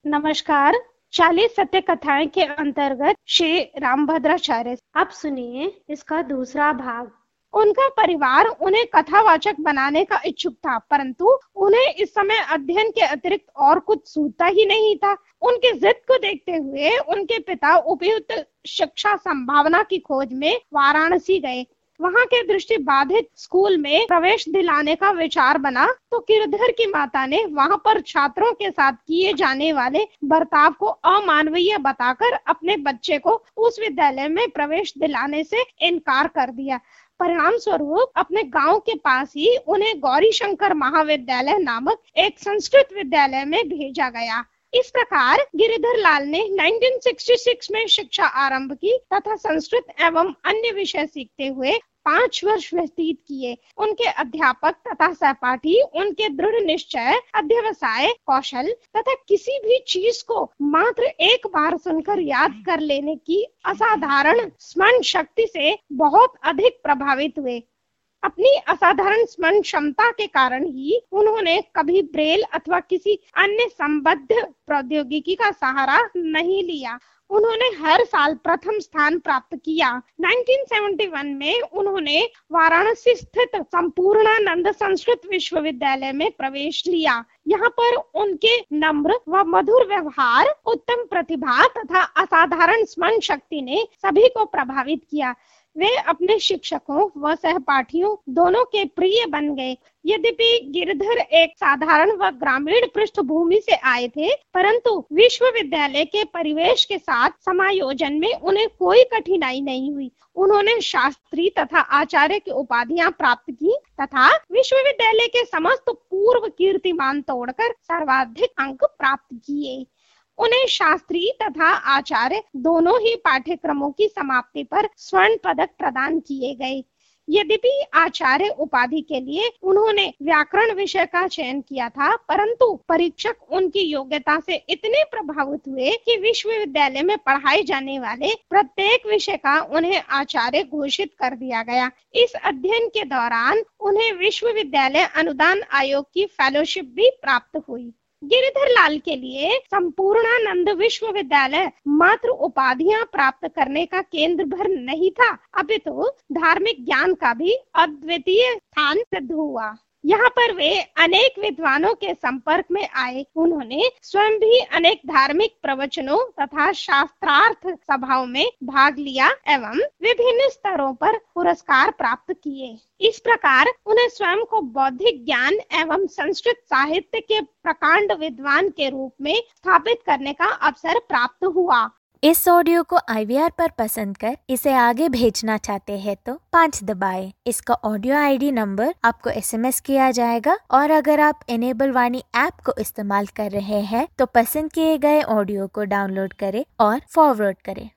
नमस्कार। 40 सत्य कथाएं के अंतर्गत श्री रामभद्राचार्य। अब सुनिए इसका दूसरा भाग। उनका परिवार उन्हें कथावाचक बनाने का इच्छुक था, परंतु उन्हें इस समय अध्ययन के अतिरिक्त और कुछ सूझता ही नहीं था। उनकी जिद को देखते हुए उनके पिता उपयुक्त शिक्षा संभावना की खोज में वाराणसी गए। वहां के दृष्टि बाधित स्कूल में प्रवेश दिलाने का विचार बना तो गिरधर की माता ने वहां पर छात्रों के साथ किए जाने वाले बर्ताव को अमानवीय बताकर अपने बच्चे को उस विद्यालय में प्रवेश दिलाने से इनकार कर दिया। परिणाम स्वरूप अपने गांव के पास ही उन्हें गौरी शंकर महाविद्यालय नामक एक संस्कृत विद्यालय में भेजा गया। इस प्रकार गिरिधर लाल ने 1966 में शिक्षा आरंभ की तथा संस्कृत एवं अन्य विषय सीखते हुए 5 वर्ष व्यतीत किए। उनके अध्यापक तथा सहपाठी उनके दृढ़ निश्चय, अध्यवसाय, कौशल तथा किसी भी चीज को मात्र एक बार सुनकर याद कर लेने की असाधारण स्मरण शक्ति से बहुत अधिक प्रभावित हुए। अपनी असाधारण स्मरण क्षमता के कारण ही उन्होंने कभी ब्रेल अथवा किसी अन्य संबद्ध प्रौद्योगिकी का सहारा नहीं लिया। उन्होंने हर साल प्रथम स्थान प्राप्त किया। 1971 में उन्होंने वाराणसी स्थित संपूर्णानंद संस्कृत विश्वविद्यालय में प्रवेश लिया। यहाँ पर उनके नम्र व मधुर व्यवहार, उत्तम प्रतिभा तथा असाधारण स्मरण शक्ति ने सभी को प्रभावित किया। वे अपने शिक्षकों व सहपाठियों दोनों के प्रिय बन गए। यद्यपि गिरधर एक साधारण व ग्रामीण पृष्ठभूमि से आए थे, परंतु विश्वविद्यालय के परिवेश के साथ समायोजन में उन्हें कोई कठिनाई नहीं हुई। उन्होंने शास्त्री तथा आचार्य की उपाधियां प्राप्त की तथा विश्वविद्यालय के समस्त पूर्व कीर्तिमान तोड़कर सर्वाधिक अंक प्राप्त किए। उन्हें शास्त्री तथा आचार्य दोनों ही पाठ्यक्रमों की समाप्ति पर स्वर्ण पदक प्रदान किए गए। यद्यपि आचार्य उपाधि के लिए उन्होंने व्याकरण विषय का चयन किया था, परंतु परीक्षक उनकी योग्यता से इतने प्रभावित हुए कि विश्वविद्यालय में पढ़ाए जाने वाले प्रत्येक विषय का उन्हें आचार्य घोषित कर दिया गया। इस अध्ययन के दौरान उन्हें विश्वविद्यालय अनुदान आयोग की फेलोशिप भी प्राप्त हुई। गिरिधर लाल के लिए संपूर्णानंद विश्वविद्यालय मात्र उपाधियां प्राप्त करने का केंद्र भर नहीं था, अपितु धार्मिक ज्ञान का भी अद्वितीय स्थान सिद्ध हुआ। यहाँ पर वे अनेक विद्वानों के संपर्क में आए। उन्होंने स्वयं भी अनेक धार्मिक प्रवचनों तथा शास्त्रार्थ सभाओं में भाग लिया एवं विभिन्न स्तरों पर पुरस्कार प्राप्त किए। इस प्रकार उन्हें स्वयं को बौद्धिक ज्ञान एवं संस्कृत साहित्य के प्रकांड विद्वान के रूप में स्थापित करने का अवसर प्राप्त हुआ। इस ऑडियो को IVR पर पसंद कर इसे आगे भेजना चाहते हैं तो 5 दबाएं। इसका ऑडियो ID नंबर आपको SMS किया जाएगा और अगर आप इनेबल वाणी ऐप को इस्तेमाल कर रहे हैं तो पसंद किए गए ऑडियो को डाउनलोड करें और फॉरवर्ड करें।